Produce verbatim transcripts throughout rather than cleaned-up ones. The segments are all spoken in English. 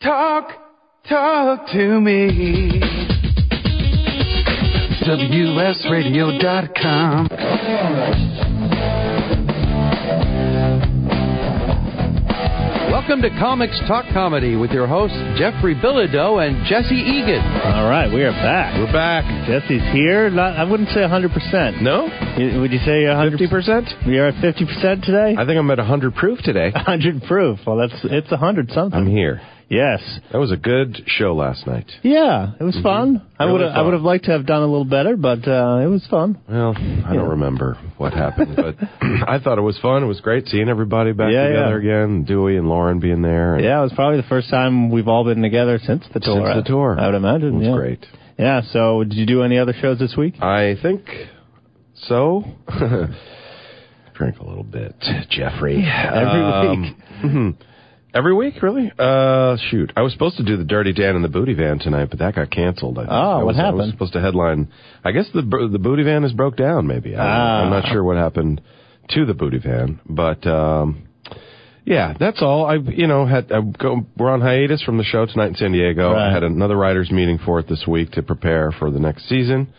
Talk, talk to me. W S radio dot com. Welcome to Comics Talk Comedy with your hosts, Jeffrey Bilodeau and Jesse Egan. All right, we are back. We're back. Jesse's here. Not, I wouldn't say one hundred percent. No? You, would you say one hundred percent? fifty percent? We are at fifty percent today? I think I'm at one hundred proof today. one hundred proof. Well, that's it's one hundred something. I'm here. Yes. That was a good show last night. Yeah, it was Mm-hmm. fun. I Really would I fun. would have liked to have done a little better, but uh, it was fun. Well, I don't remember what happened, but I thought it was fun. It was great seeing everybody back Yeah, together yeah. again. Dewey and Lauren being there. And Yeah, it was probably the first time we've all been together since the tour. Since the tour. I would imagine. It was yeah. great. Yeah, so did you do any other shows this week? I think so. Drink a little bit, Jeffrey. Every week. week. Every week, really? Uh, shoot. I was supposed to do the Dirty Dan and the Booty Van tonight, but that got canceled. I think. Oh, I what was, I was happened? supposed to headline. I guess the the Booty Van is broke down, maybe. I don't know. Ah. I'm not sure what happened to the Booty Van, but um, yeah, that's all. I, you know, had I go, we're on hiatus from the show tonight in San Diego. Right. I had another writers meeting for it this week to prepare for the next season.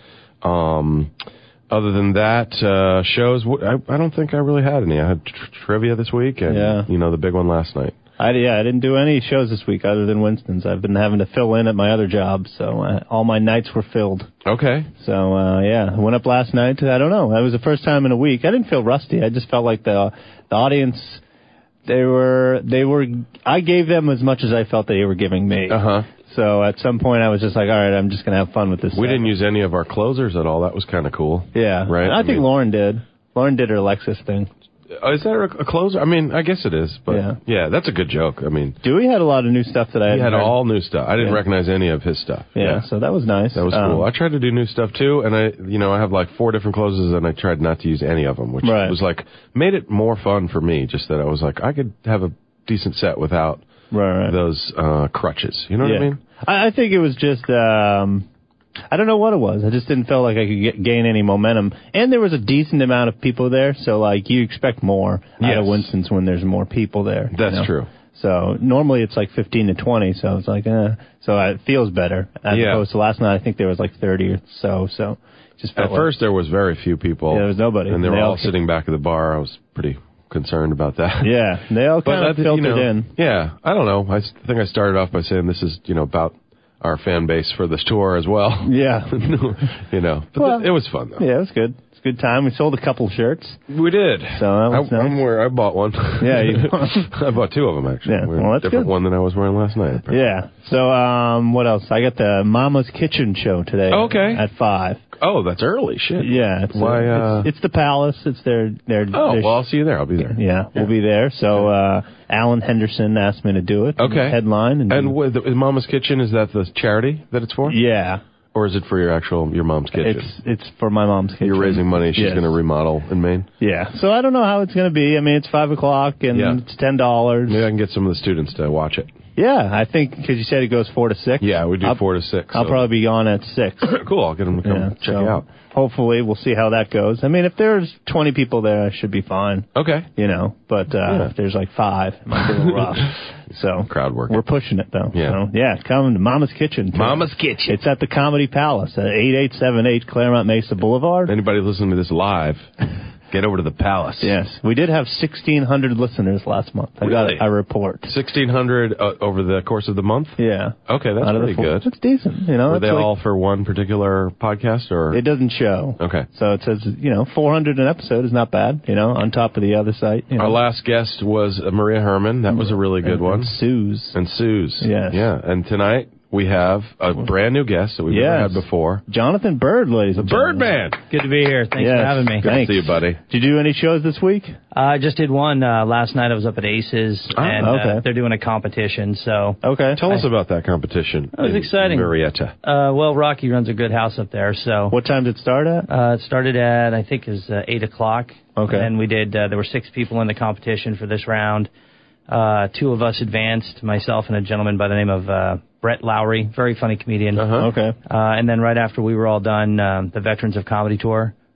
Um, other than that, uh, shows. I, I don't think I really had any. I had tr- trivia this week, and Yeah. you know, the big one last night. I, yeah, I didn't do any shows this week other than Winston's. I've been having to fill in at my other job, so uh, all my nights were filled. Okay. So, uh, yeah, I went up last night. I don't know. That was the first time in a week. I didn't feel rusty. I just felt like the the audience, they were, they were, I gave them as much as I felt they were giving me. Uh-huh. So at some point I was just like, all right, I'm just going to have fun with this. We segment. didn't use any of our closers at all. That was kind of cool. Yeah. Right? And I, I think mean- Lauren did. Lauren did her Lexus thing. Uh, is that a, a closer? I mean, I guess it is, but Yeah. yeah, that's a good joke. I mean, Dewey had a lot of new stuff that I he hadn't had heard. all new stuff. I didn't Yeah. recognize any of his stuff. Yeah, so that was nice. That was Um, cool. I tried to do new stuff too, and I, you know, I have like four different closes, and I tried not to use any of them, which Right. was like made it more fun for me. Just that I was like, I could have a decent set without right, right. those uh, crutches. You know yeah. what I mean? I, I think it was just, um, I don't know what it was. I just didn't feel like I could get, gain any momentum. And there was a decent amount of people there, so like you expect more out of Yes. Winston's when there's more people there. you That's know? true. So normally it's like fifteen to twenty, so it's like, eh. So it feels better as Yeah. opposed to last night. I think there was like thirty or so, so it just felt At like, first, there was very few people. Yeah, there was nobody. and they were They all all sitting back at the bar. I was pretty concerned about that. Yeah, they all But kind of that, filtered you know, in. Yeah, I don't know. I s- think I started off by saying this is, you know, about our fan base for this tour as well. Yeah. you know, but Well, th- it was fun though. Yeah, it was good. It's a good time. We sold a couple shirts. We did. So that was I, nice. I'm where I bought one. Yeah, you- I bought two of them actually. Yeah, Wearing well, a that's different good. one than I was wearing last night. apparently. Yeah. So, um, what else? I got the Mama's Kitchen show today. Okay. At five. Oh, that's early. Shit. Yeah. It's, Why? uh, Uh, it's, it's the Palace. It's their their. oh, their well, I'll see you there. I'll be there. yeah, we'll be there. So, uh, Alan Henderson asked me to do it. Okay. Headline and. And with, is Mama's Kitchen, is that the charity that it's for? yeah, Or is it for your actual your mom's kitchen? it's it's for my mom's kitchen. You're raising money. She's Yes. going to remodel in Maine. Yeah. So I don't know how it's going to be. I mean, it's five o'clock and Yeah. it's ten dollars. Maybe I can get some of the students to watch it. Yeah, I think because you said it goes four to six. Yeah, we do I'll, four to six. I'll so- probably be on at six. cool. I'll get them to come Yeah, check so it out. Hopefully, we'll see how that goes. I mean, if there's twenty people there, I should be fine. Okay. You know, but uh, Yeah. if there's like five, it might be a little rough. So Crowd work. we're pushing it though. Yeah. So, yeah. Come to Mama's Kitchen. too. Mama's Kitchen. It's at the Comedy Palace at eighty-eight seventy-eight Claremont Mesa Boulevard. Anybody listening to this live, get over to the Palace. Yes, we did have sixteen hundred listeners last month. I Really? got a report. sixteen hundred uh, over the course of the month? Yeah. Okay, that's Out of the pretty four. good. That's decent. You know, Were it's they like- all for one particular podcast? or? It doesn't show. Okay. So it says, you know, four hundred an episode is not bad, you know, on top of the other site. You know. Our last guest was uh, Maria Herman. That was a really good and, one. And Sue's. And Sue's. Yes. Yeah. And tonight we have a brand new guest that we've Yes. never had before. Jonathan Bird, ladies and gentlemen. Birdman. Good to be here. Thanks Yes. for having me. Good Thanks. to see you, buddy. Did you do any shows this week? Uh, I just did one uh, last night. I was up at Aces, Oh, and okay. uh, they're doing a competition. So, Okay. Tell us about that competition. That was in exciting. Marietta. uh, well, Rocky runs a good house up there. So, What time did it start at? uh, it started at I think is uh, eight o'clock. Okay. And we did. Uh, there were six people in the competition for this round. Uh, two of us advanced, myself and a gentleman by the name of uh, Brett Lowry, very funny comedian. Uh-huh. Okay. Uh, and then right after we were all done, um, the Veterans of Comedy Tour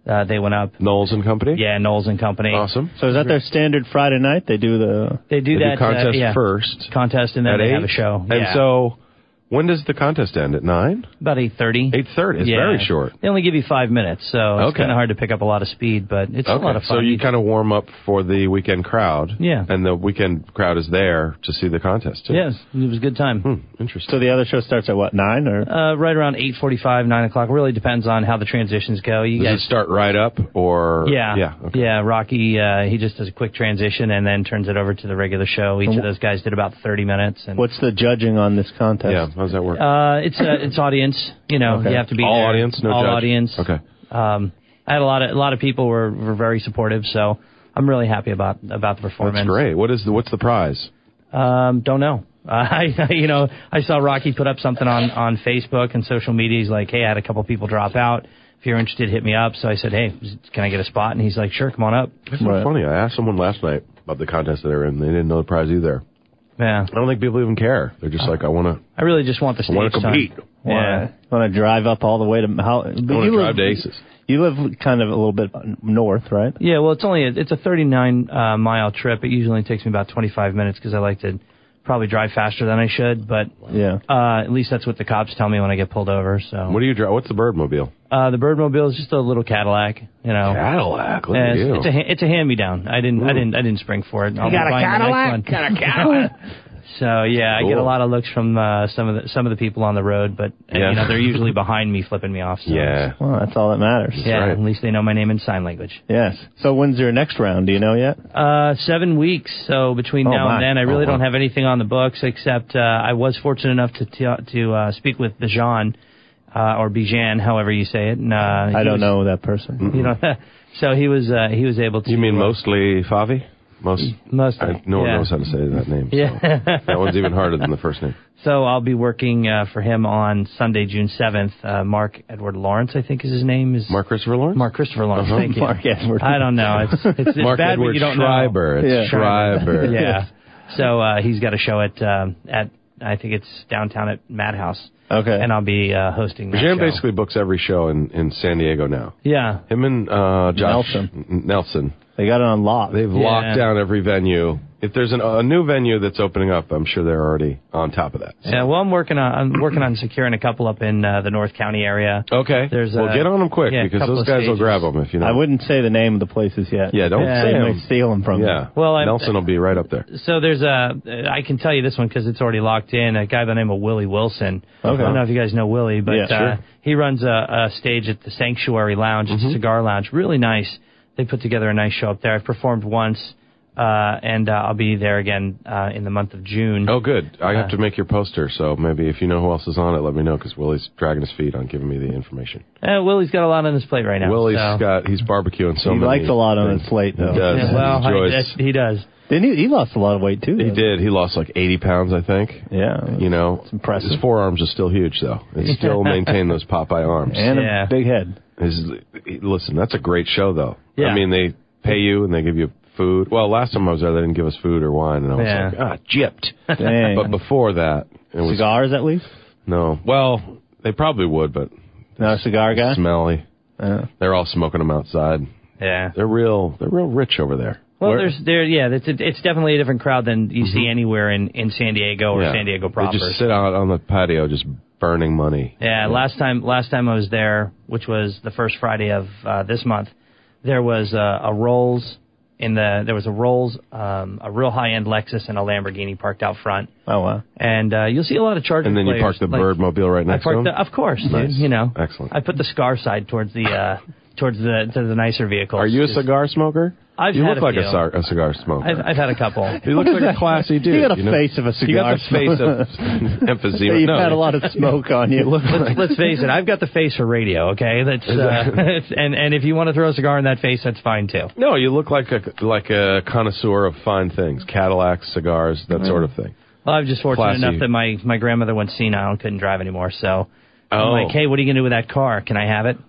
Uh, they went up. Knowles and Company? Yeah, Knowles and Company. Awesome. So is that their standard Friday night? They do the They do They that do contest uh, yeah. first. Contest, and then at they eight? have a show. And yeah. so, when does the contest end? At nine? About eight thirty. eight thirty. It's yeah. very short. They only give you five minutes, so it's Okay. kind of hard to pick up a lot of speed, but it's Okay, a lot of fun. so you kind of warm up for the weekend crowd. Yeah. And the weekend crowd is there to see the contest, too. Yes, it was a good time. Hmm, interesting. so the other show starts at what, nine or Uh, right around eight forty-five, nine o'clock. Really depends on how the transitions go. You Does guys, it start right up, or... yeah, Yeah, okay. yeah. Rocky, uh, he just does a quick transition and then turns it over to the regular show. Each of those guys did about thirty minutes. And what's the judging on this contest? Yeah, how does that work? Uh, it's uh, it's audience. You know, Okay. you have to be All there. audience, no all judge? audience. Okay. Um, I had a lot of a lot of people were, were very supportive, so I'm really happy about about the performance. That's great. What is the, what's the prize? Um, don't know. Uh, I you know I saw Rocky put up something on on Facebook and social media. He's like, hey, I had a couple people drop out. If you're interested, hit me up. So I said, hey, can I get a spot? And he's like, sure, come on up. That's so Right. funny. I asked someone last night about the contest that they're in. They didn't know the prize either. Yeah, I don't think people even care. They're just like, I want to I really just want the I stage want to compete. time. Yeah. Want to drive up all the way to how? But I want you to drive live, to Aces. You live kind of a little bit north, right? Yeah, well, it's only a, it's a thirty-nine uh, mile trip. It usually takes me about twenty-five minutes because I like to probably drive faster than I should. But Yeah. uh, at least that's what the cops tell me when I get pulled over. So What do you drive? What's the Birdmobile? uh, the Birdmobile is just a little Cadillac, you know. Cadillac. Look Yeah, at it's, you. it's a ha- it's a hand me down. I didn't I didn't I didn't spring for it. I'll be buying the next one. Got a Cadillac. So yeah, I get a Cool. lot of looks from uh, some of the some of the people on the road, but uh, Yeah. you know they're usually behind me, flipping me off. So. Yeah. Well, that's all that matters. yeah. right. At least they know my name in sign language. Yes. So when's your next round? Do you know yet? Uh, seven weeks. So between Oh, now my. and then, I really Oh, wow. don't have anything on the books except uh, I was fortunate enough to to, to uh, speak with Bijan uh, or Bijan, however you say it. And, uh, I he don't was- know that person. You know, so he was uh, he was able to. You mean uh, mostly Favi? Most. Most. I, no one yeah. knows how to say that name. So. Yeah. That one's even harder than the first name. So I'll be working uh, for him on Sunday, June seventh. Uh, Mark Edward Lawrence, I think is his name. Is Mark Christopher Lawrence? Mark Christopher Lawrence. Uh-huh. Thank you. Mark Edward. I don't know. It's it's, it's Mark bad Edward when you don't Schreiber. know. It's Schreiber. Yeah. So uh, he's got a show at um, at I think it's downtown at Madhouse, Okay. and I'll be uh, hosting that Jan show. basically books every show in, in San Diego now. Yeah. Him and uh, Josh Nelson. N- Nelson. They got it on lock. They've Yeah. locked down every venue. If there's an, a new venue that's opening up, I'm sure they're already on top of that. So. Yeah. Well, I'm working on I'm working on securing a couple up in uh, the North County area. Okay. There's well, a- get on them quick yeah, a because couple those of guys will stages. grab them if you know. I wouldn't say the name of the places yet. Yeah, don't Yeah, say They them. might steal them from Yeah. Well, I'm- Nelson will be right up there. So there's a, I can tell you this one because it's already locked in, a guy by the name of Willie Wilson. Okay. I don't know if you guys know Willie, but Yeah, sure. uh, he runs a, a stage at the Sanctuary Lounge. It's a cigar lounge. Really nice. They put together a nice show up there. I've performed once, uh, and uh, I'll be there again uh, in the month of June. Oh, good. I have Uh, to make your poster, so maybe if you know who else is on it, let me know because Willie's dragging his feet on giving me the information. Uh, Willie's got a lot on his plate right now. Willie's so. got he's barbecuing so He many. likes a lot on things. his plate, though. He does. Yeah, well, he I, enjoys. that's- he does. Didn't he? He lost a lot of weight too. He though. did. He lost like eighty pounds, I think. Yeah. You know, It's impressive. his forearms are still huge, though. They still maintain those Popeye arms. And Yeah. a big head. His, listen, that's a great show, though. Yeah. I mean, they pay you and they give you food. Well, last time I was there, they didn't give us food or wine, and I was Yeah. like, ah, gypped. Dang. But before that, it was Cigars, at least? no. Well, they probably would, but Not a cigar guy? smelly. Uh, They're all smoking them outside. Yeah. They're real. They're real rich over there. Well, Where- there's there, yeah. It's it's definitely a different crowd than you see anywhere in, in San Diego or Yeah. San Diego proper. They just sit out on the patio, just burning money. Yeah, last time last time I was there, which was the first Friday of uh, this month, there was a, a Rolls in the there was a Rolls, um, a real high end Lexus and a Lamborghini parked out front, oh, wow. and uh, you'll see a lot of charger And then you players, park the like- Birdmobile right I next to parked them. the, of course, dude, Nice. you know, Excellent. I put the Scar side towards the uh, towards the to the nicer vehicles. Are you a Just- cigar smoker? I've you had look a like few. a, cigar, a cigar smoker. I've, I've had a couple. He looks like a classy dude. You got a know? face of a cigar You got the face smoker. of emphysema. You've no, had a lot of smoke on you. let's, let's face it, I've got the face for radio, okay? That's uh, and and if you want to throw a cigar in that face, that's fine too. No, you look like a like a connoisseur of fine things, Cadillacs, cigars, that sort of thing. Well, I'm just fortunate Classy. enough that my, my grandmother went senile and couldn't drive anymore, so Oh. I'm like, hey, what are you going to do with that car? Can I have it?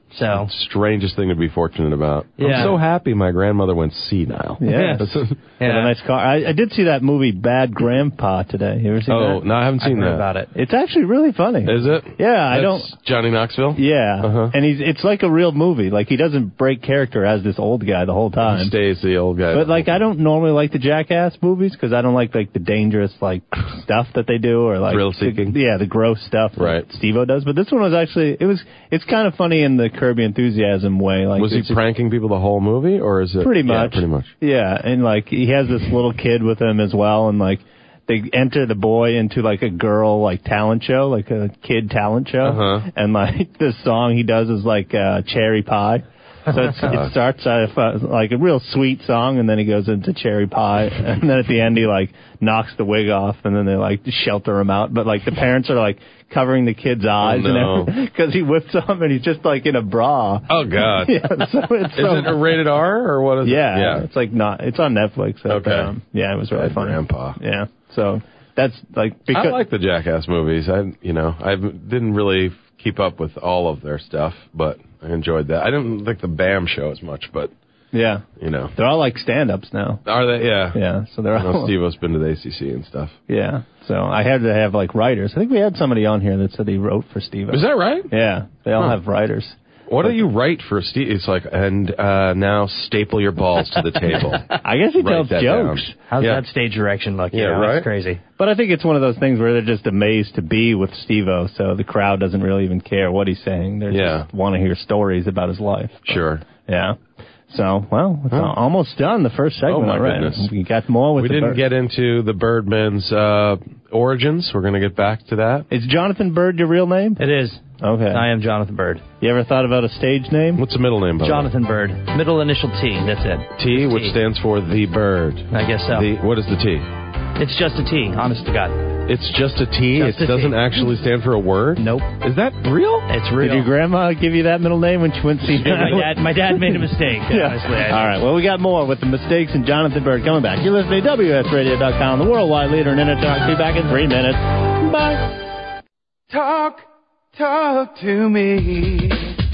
So strangest thing to be fortunate about. Yeah. I'm so happy my grandmother went senile. Yeah. That's a- Had a nice car. I, I did see that movie Bad Grandpa today. You ever seen oh, that? no, I haven't seen I've heard that. about it. It's actually really funny. Is it? Yeah, I don't. That's Johnny Knoxville? Yeah, Uh-huh. and he's it's like a real movie. Like, he doesn't break character as this old guy the whole He time. stays the old guy. But like, I don't normally like the Jackass movies because I don't like like the dangerous like stuff that they do or like Thrill-seeking? the- yeah, the gross stuff Right. that Steve-O does. But this one was actually it was it's kind of funny in the Curb Your Enthusiasm way. Like, Was he it's just- pranking people the whole movie, or is it Pretty Yeah, much. pretty much. Yeah, and like he has this little kid with him as well, and like they enter the boy into like a girl like talent show, like a kid talent show, Uh-huh. and like the song he does is like uh, Cherry Pie. So it's, it starts out uh, like a real sweet song, and then he goes into Cherry Pie, and then at the end he like knocks the wig off, and then they like shelter him out. But like the parents are like covering the kid's eyes Oh, no. and because he whips up and he's just like in a bra. Oh, God. Yeah, so it's Is so, it a rated R, or what is yeah, it? Yeah. it's like not. It's on Netflix. So, Okay. Um, yeah, it was really Bad funny. Grandpa. Yeah. So that's like because I like the Jackass movies. I, you know, I didn't really keep up with all of their stuff, but I enjoyed that. I didn't like the BAM show as much, but yeah, you know, they're all like stand-ups now. are they? Yeah. Yeah. So they're I know all. Steve-O's been to the A C C and stuff. Yeah. So I had to have like writers. I think we had somebody on here that said he wrote for Steve. Is that right? Yeah. They all Huh. have writers. What do you write for Steve? It's like, and uh, now staple your balls to the table. I guess he Write tells that jokes. down. how's Yeah. that stage direction look? Yeah, You know, right? It's crazy. But I think it's one of those things where they're just amazed to be with Steve-O, so the crowd doesn't really even care what he's saying. They Yeah. just want to hear stories about his life. But, Sure. yeah. So, well, it's Huh. al- almost done, the first segment. Oh, my already. goodness. We got more with We the didn't bird. get into the Birdman's uh, origins. We're going to get back to that. Is Jonathan Bird your real name? It is. Okay. I am Jonathan Bird. You ever thought about a stage name? What's the middle name, by the way? Jonathan Bird. Middle initial T. That's it. T, Just which T. stands for the bird. I guess so. The, what is the T? It's just a T. Honest to God. It's just a T. Just it a doesn't T. actually stand for a word. Nope. Is that real? It's real. Did your grandma give you that middle name when she went to see my dad. My dad made a mistake. Yeah. Honestly. I All right. Well, we got more with the mistakes and Jonathan Bird coming back. You're listening to W S radio dot com, the worldwide leader in internet talk. Be back in three minutes. Bye. Talk, talk to me.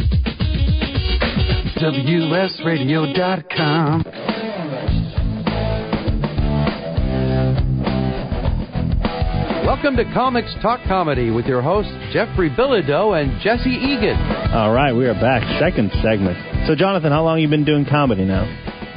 W S radio dot com. Welcome to Comics Talk Comedy with your hosts, Jeffrey Bilodeau and Jesse Egan. All right, we are back. Second segment. So, Jonathan, how long have you been doing comedy now?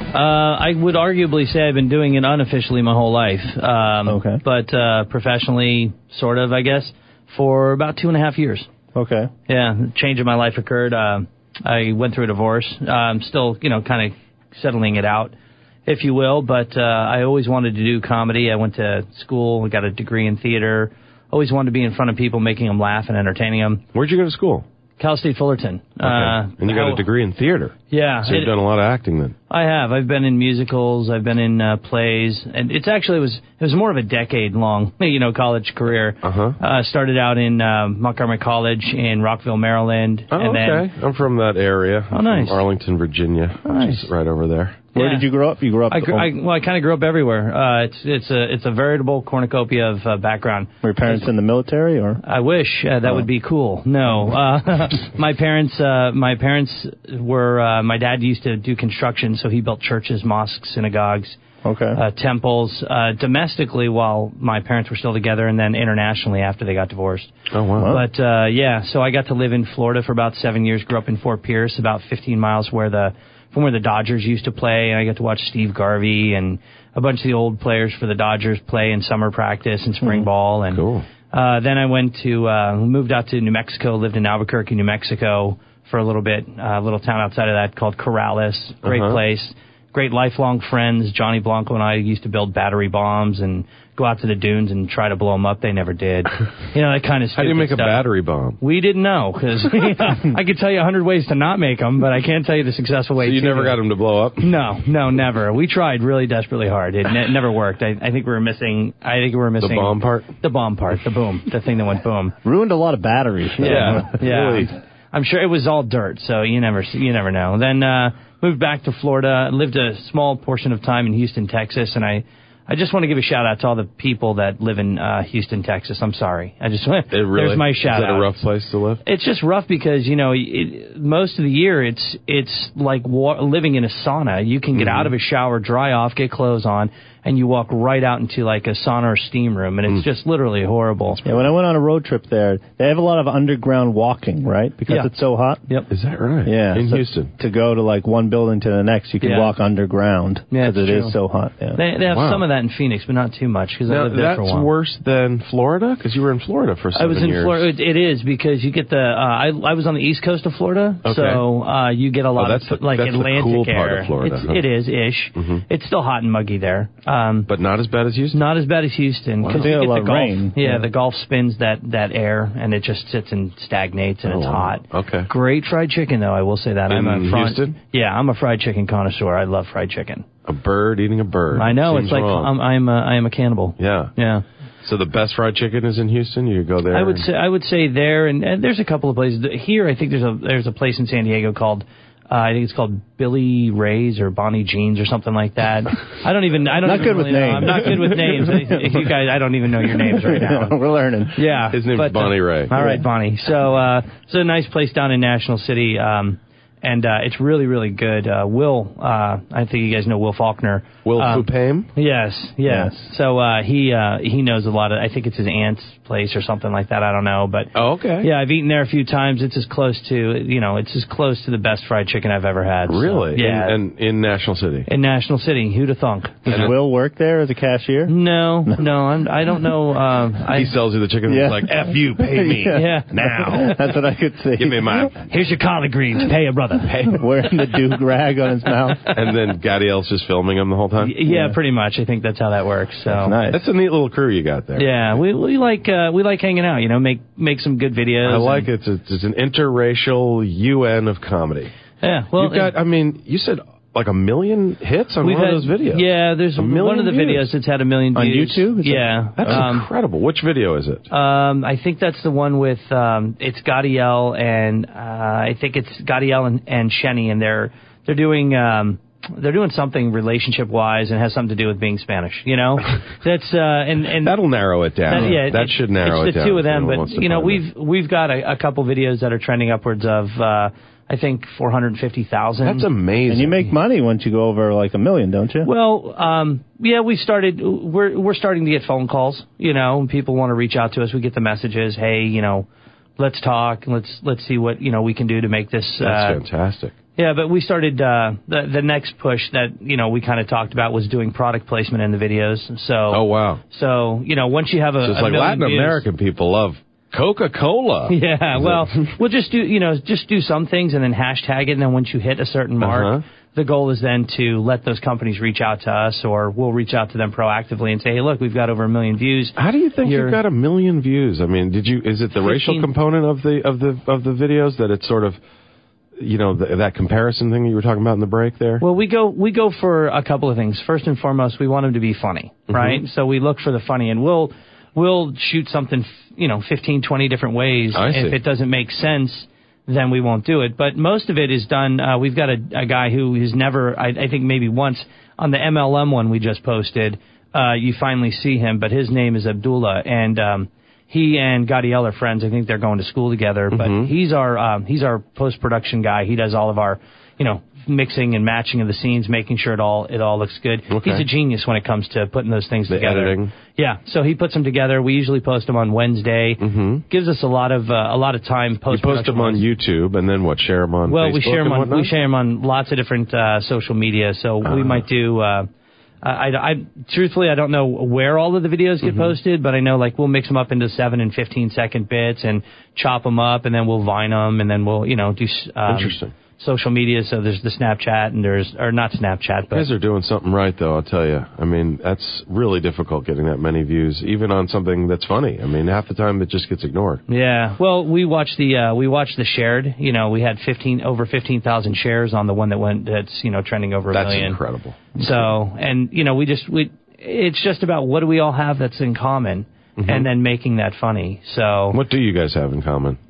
Uh, I would arguably say I've been doing it unofficially my whole life. Um, Okay. But uh, professionally, sort of, I guess, for about two and a half years. Okay. Yeah, change in my life occurred. Uh, I went through a divorce. Uh, I'm still, you know, kind of settling it out, if you will. But uh, I always wanted to do comedy. I went to school, I got a degree in theater. Always wanted to be in front of people, making them laugh and entertaining them. Where'd you go to school? Cal State Fullerton. Okay. Uh, and you got how- a degree in theater. Yeah. So you've it- done a lot of acting then. I have. I've been in musicals. I've been in uh, plays, and it's actually it was it was more of a decade long, you know, college career. Uh-huh. Uh Started out in uh, Montgomery College in Rockville, Maryland, Oh, and okay. then I'm from that area. Oh, I'm nice. From Arlington, Virginia, which Nice. is right over there. Where Yeah. did you grow up? You grew up. I, gr- I well, I kind of grew up everywhere. Uh, it's it's a it's a veritable cornucopia of uh, background. Were your parents in the military, or? I wish uh, that Oh. would be cool. No, uh, my parents uh, my parents were uh, my dad used to do construction, so he built churches, mosques, synagogues, Okay. uh, temples, uh, domestically while my parents were still together, and then internationally after they got divorced. Oh, wow. But uh, yeah, so I got to live in Florida for about seven years. Grew up in Fort Pierce, about fifteen miles where the from where the Dodgers used to play, and I got to watch Steve Garvey and a bunch of the old players for the Dodgers play in summer practice and spring ball. And Cool. uh, then I went to uh, moved out to New Mexico, lived in Albuquerque, New Mexico for a little bit, uh, a little town outside of that called Corrales. Great Uh-huh. place. Great lifelong friends. Johnny Blanco and I used to build battery bombs and go out to the dunes and try to blow them up. They never did. You know, that kind of How do you stupid make a stuff. battery bomb? We didn't know, because I could tell you a hundred ways to not make them, but I can't tell you the successful way So you to never do got it. them to blow up? No, no, never. We tried really desperately hard. It ne- never worked. I, I think we were missing. I think we were The missing bomb part? The bomb part, the boom, the thing that went boom. Ruined a lot of batteries. though. Yeah, yeah. Really? I'm sure it was all dirt, so you never, you never know. Then uh, moved back to Florida. Lived a small portion of time in Houston, Texas, and I, I just want to give a shout out to all the people that live in uh, Houston, Texas. I'm sorry. I just want It really, there's my shout is that out. a rough place to live? It's just rough because, you know, it, most of the year it's it's like wa- living in a sauna. You can get Mm-hmm. out of a shower, dry off, get clothes on, and you walk right out into like a sauna or steam room, and it's Mm. just literally horrible. Yeah, when I went on a road trip there, they have a lot of underground walking, right? Because Yeah. it's so hot. Yep. Is that right? Yeah. In so Houston. To go to like one building to the next, you can Yeah. walk underground Yeah, because it's it true. is so hot. Yeah. They, they have Wow. some of that in Phoenix, but not too much because I Now, lived there that's for a while. worse than Florida? Because you were in Florida for seven I was in years. Florida. It, it is because you get the. Uh, I I was on the east coast of Florida, Okay. so uh, you get a lot that's of the- like that's the Atlantic cool air. part of Florida, It's, huh? It is ish. Mhm. It's still hot and muggy there, um, But not as bad as Houston? not as bad as Houston Wow. because They you get a get lot the of Gulf. rain. Yeah, Yeah. the Gulf spins that that air and it just sits and stagnates and Oh, it's wow. hot. Okay. Great fried chicken though. I will say that. I'm In a front, Houston? Yeah, I'm a fried chicken connoisseur. I love fried chicken. A bird eating a bird. I know Seems it's like wrong. I'm I'm a, I am a cannibal. Yeah. Yeah. So the best fried chicken is in Houston? You go there? I would and- say I would say there, and, and there's a couple of places here. I think there's a there's a place in San Diego called uh, I think it's called Billy Ray's or Bonnie Jean's or something like that. I don't even I don't Not even good with really know. names. I'm not good with names. If you guys, I don't even know your names right now. We're learning. Yeah, His name's but, uh, Bonnie Ray. All right, Bonnie. So uh, it's a nice place down in National City. Um, and uh, it's really, really good. Uh, Will, uh, I think you guys know Will Faulkner. Will um, Fupame? Yes, yes. Yes. So uh, he uh, he knows a lot of. I think it's his aunt's place or something like that. I don't know, but Oh, okay. yeah, I've eaten there a few times. It's as close to you know, it's as close to the best fried chicken I've ever had. so, Really? yeah. And, and in National City? in National City, who'd have thunk? Does And- Will work there as a cashier? No, no, I'm, I don't know. Um, I, He sells you the chicken Yeah. and he's like, F you, pay me. Yeah. Now. That's what I could see. Give me my... Here's your collard greens. Pay a brother. Wearing the do rag on his mouth. And then Gadiel's just filming him the whole time? Y- Yeah, Yeah. pretty much. I think that's how that works. So That's nice. That's a neat little crew you got there. yeah, we we like uh, we like hanging out. You know, make make some good videos. I like and- it. It's, it's an interracial U N of comedy. Yeah, well, You've got, I mean, you said like a million hits on we've one had, of those videos. Yeah, there's A one million of the views. videos that's had a million On views. YouTube? Is that- Yeah, That's um, incredible. Which video is it? Um, I think that's the one with um, it's Gadiel and uh, I think it's Gadiel and, and Shenny, and they're they're doing um, they're doing something relationship wise and has something to do with being Spanish. You know, that's uh, and and That'll narrow it down. that, yeah, that it- should narrow it's it the down. two of if them, anyone but wants to you know find we've it. we've got a, a couple videos that are trending upwards of uh, I think four hundred fifty thousand. That's amazing. And you make money once you go over like a million, don't you? Well, um, yeah, we started. We're we're starting to get phone calls. You know, and people want to reach out to us. We get the messages. Hey, you know, let's talk. Let's let's see what you know we can do to make this. That's uh, fantastic. Yeah, but we started uh, the the next push that you know we kind of talked about was doing product placement in the videos. So Oh, wow. so you know once you have a, So it's a like million Latin views- American people love Coca-Cola. Yeah, Is well, it- we'll just do you know just do some things and then hashtag it, and then once you hit a certain mark, Uh-huh. the goal is then to let those companies reach out to us, or we'll reach out to them proactively and say, hey, look, we've got over a million views. How do you think You're- you've got a million views? I mean, did you? Is it the racial fifteen component of the of the of the videos that it's sort of, you know, th- that comparison thing that you were talking about in the break there? Well, we go we go for a couple of things. First and foremost, we want them to be funny, Mm-hmm. right? So we look for the funny, and we'll we'll shoot something, you know, fifteen, twenty different ways. I see. If it doesn't make sense, then we won't do it. But most of it is done. Uh, we've got a, a guy who has never, I, I think maybe once on the M L M one we just posted. Uh, you finally see him, but his name is Abdullah, and um, he and Gadiel are friends. I think they're going to school together. But Mhm. he's our um, he's our post production guy. He does all of our, you know, mixing and matching of the scenes, making sure it all it all looks good. Okay. He's a genius when it comes to putting those things The together. editing. Yeah, so he puts them together. We usually post them on Wednesday. Mm-hmm. Gives us a lot of uh, a lot of time You post. post them on YouTube and then what? Share them on Well, Facebook we share them and on whatnot? we share 'em on lots of different uh, social media. So we Ah. might do. Uh, I, I, I truthfully I don't know where all of the videos get Mm-hmm. posted, but I know like we'll mix them up into seven and fifteen second bits and chop them up, and then we'll vine them, and then we'll you know do s- um, Interesting. social media. So there's the Snapchat and there's or not Snapchat, You but guys are doing something right, though, I'll tell you. I mean, that's really difficult getting that many views, even on something that's funny. I mean, half the time it just gets ignored. yeah. Well, we watched the uh, we watched the shared. You know, we had fifteen over fifteen thousand shares on the one that went that's you know trending over a That's million. incredible. So, and you know, we just we it's just about what do we all have that's in common, Mhm. and then making that funny. So, What do you guys have in common?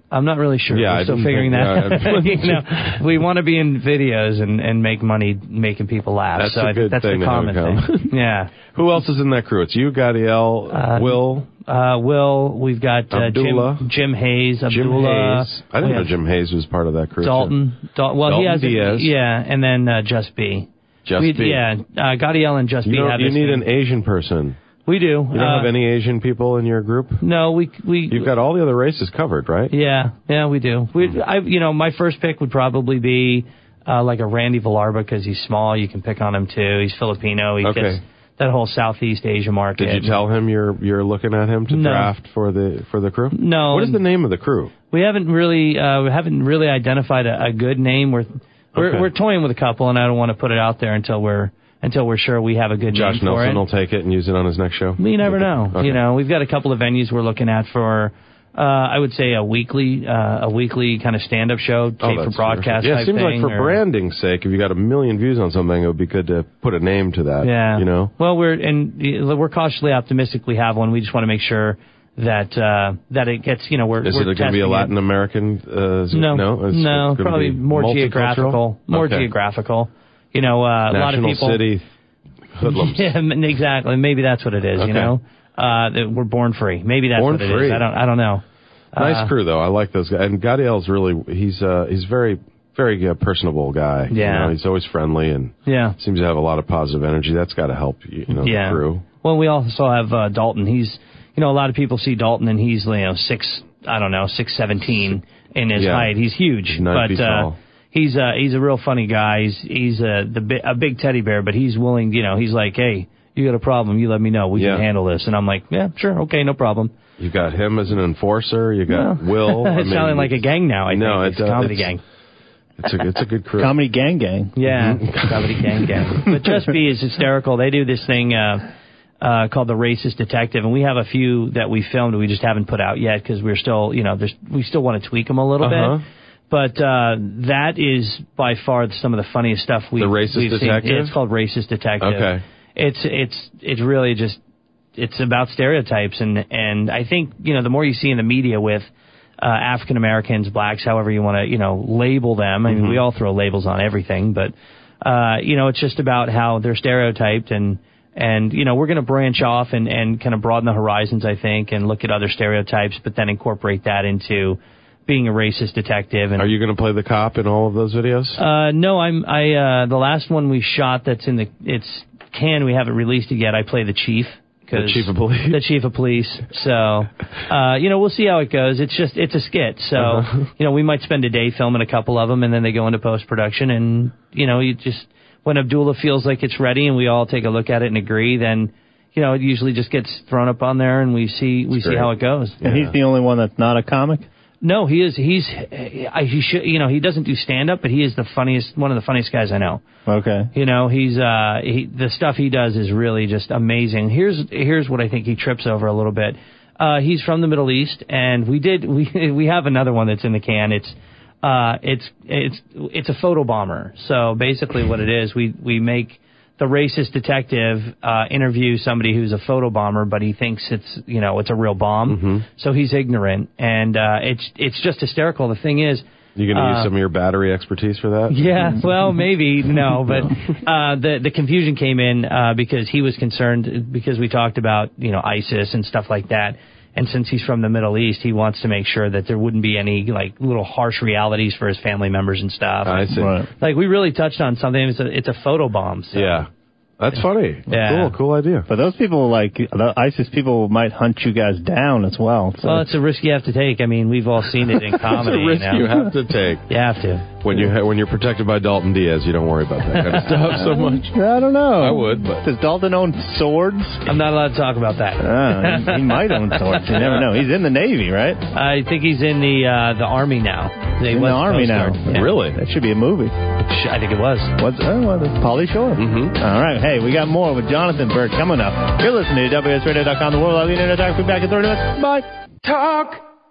I'm not really sure. Yeah, We're I still didn't figuring think- that out. yeah. you know, we want to be in videos and, and make money making people laugh. That's so a I good think that's thing the to have common in common. thing. Yeah. Who else is in that crew? It's you, Gadiel, Uh, Will, Uh, Will, we've got uh, Abdullah. Jim, Jim Hayes, Jim Abdullah. Hayes. I didn't we know have Jim Hayes was part of that crew. too. Dalton. Dal- well, Dalton he has Diaz. Yeah, and then uh, Just B. Just we, B. Yeah, uh, Gadiel and Just You, B don't- have you this need thing. an Asian person. We do. You don't uh, have any Asian people in your group? No, we we. You've got all the other races covered, right? Yeah, yeah, we do. We, I, you know, my first pick would probably be uh, like a Randy Villarba because he's small. You can pick on him too. He's Filipino. He Okay. gets that whole Southeast Asia market. Did you tell him you're you're looking at him to No. draft for the for the crew? No. What is the name of the crew? We haven't really uh, we haven't really identified a, a good name. We're we're, Okay. we're toying with a couple, and I don't want to put it out there until we're until we're sure we have a good Josh name for Nelson it. will take it and use it on his next show. You never know. Okay. You know, we've got a couple of venues we're looking at for. Uh, I would say a weekly, uh, a weekly kind of stand-up show, tape Oh, for that's broadcast. terrific. Yeah, type it seems thing, like for or- branding's sake, if you got a million views on something, it would be good to put a name to that. Yeah. You know? Well, we're and we're cautiously optimistic we have one. We just want to make sure that uh, that it gets. You know, we're Is we're it going to be a testing it. Latin American? Uh, is it- No, no, It's- no, it's gonna probably be more multicultural? geographical. More Okay. geographical. You know, uh, a lot of National people. City hoodlums. Yeah, m- exactly. Maybe that's what it is. Okay. You know, uh, that we're born free. Maybe that's Born what it free. is. I don't. I don't know. Nice Uh, crew though. I like those guys. And Gadiel's really he's uh he's very very uh, personable guy. You Yeah. know, he's always friendly and Yeah. seems to have a lot of positive energy. That's got to help you know Yeah. the crew. Well, we also have uh, Dalton. He's, you know, a lot of people see Dalton and he's, you know, six, I don't know, six seventeen in his Yeah. height. He's huge, He's nine but feet uh, tall. he's uh, he's a real funny guy. He's he's uh, the bi- a big teddy bear, but he's willing. You know, he's like, hey, you got a problem? You let me know. We Yeah. can handle this. And I'm like, yeah, sure, okay, no problem. You got him as an enforcer. You got No. Will. I it's mean, sounding like a gang now. I No, think it it's a does. comedy It's- gang. It's a it's a good crew. Comedy Gang Gang. Yeah, comedy gang gang. But Just B is hysterical. They do this thing uh, uh, called the Racist Detective, and we have a few that we filmed. We just haven't put out yet because we're still, you know, there's, we still want to tweak them a little Uh-huh. bit. But uh, that is by far some of the funniest stuff we've, The Racist we've seen. Detective? Yeah, it's called Racist Detective. Okay. It's it's it's really just it's about stereotypes, and and I think you know the more you see in the media with uh, African Americans, blacks, however you want to you know label them. I mean, Mm-hmm. we all throw labels on everything, but uh, you know it's just about how they're stereotyped, and and you know we're going to branch off and and kind of broaden the horizons, I think, and look at other stereotypes, but then incorporate that into being a racist detective. And Are you going to play the cop in all of those videos? uh, no, I'm I uh, the last one we shot that's in the it's can we haven't released it yet. I play the chief. The chief of police. The chief of police. So, uh, you know, we'll see how it goes. It's just, it's a skit. So, Uh-huh. you know, we might spend a day filming a couple of them and then they go into post-production and, you know, you just, when Abdullah feels like it's ready and we all take a look at it and agree, then, you know, it usually just gets thrown up on there and we see, we see great. how it goes. And he's the only one that's not a comic? No, he is, he's, I, he should, you know, he doesn't do stand-up, but he is the funniest, one of the funniest guys I know. Okay. You know, he's uh, he, the stuff he does is really just amazing. Here's here's what I think he trips over a little bit. Uh, he's from the Middle East, and we did we we have another one that's in the can. It's uh, it's it's it's a photo bomber. So basically, what it is, we we make the racist detective uh, interview somebody who's a photo bomber, but he thinks it's you know it's a real bomb. Mm-hmm. So he's ignorant, and uh, it's it's just hysterical. The thing is. You going to uh, use some of your battery expertise for that? Yeah, well, maybe no, but uh, the the confusion came in uh, because he was concerned because we talked about you know ISIS and stuff like that, and since he's from the Middle East, he wants to make sure that there wouldn't be any like little harsh realities for his family members and stuff. I see. Right. Like we really touched on something. It's a it's a photo bomb. So. Yeah. That's funny. Yeah. Cool, cool idea. But those people, like, the ISIS people might hunt you guys down as well. So. Well, it's a risk you have to take. I mean, we've all seen it in It's comedy. a risk you, know? you have to take. You have to. When you ha- when you're protected by Dalton Diaz, you don't worry about that kind of stuff so much. I don't know. I would, but Does Dalton own swords? I'm not allowed to talk about that. Uh, he, he might own swords. You never know. He's in the Navy, right? I think he's in the uh, the Army now. He In was the Army Coast now. Guard. Yeah. really, That should be a movie. I think it was. What's oh, well, that's Pauly Shore. Mhm. All right. Hey, we got more with Jonathan Burke coming up. You're listening to W S radio dot com, the world of the internet. Talk. Be back in thirty minutes. Bye. Talk,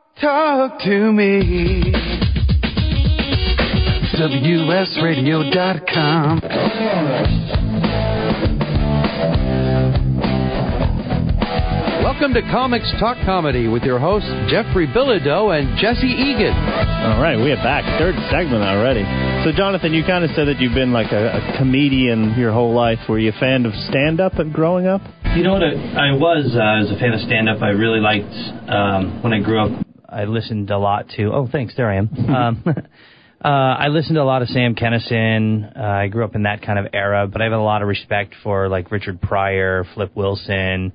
talk to me. W S radio dot com. Welcome to Comics Talk Comedy with your hosts, Jeffrey Bilodeau and Jesse Egan. All right, we are back. Third segment already. So, Jonathan, you kind of said that you've been like a, a comedian your whole life. Were you a fan of stand-up and growing up? You know what I, I was? Uh, I was a fan of stand-up. I really liked, um, when I grew up, I listened a lot to, oh, thanks, there I am. um, uh, I listened to a lot of Sam Kinison. Uh, I grew up in that kind of era, but I have a lot of respect for, like, Richard Pryor, Flip Wilson,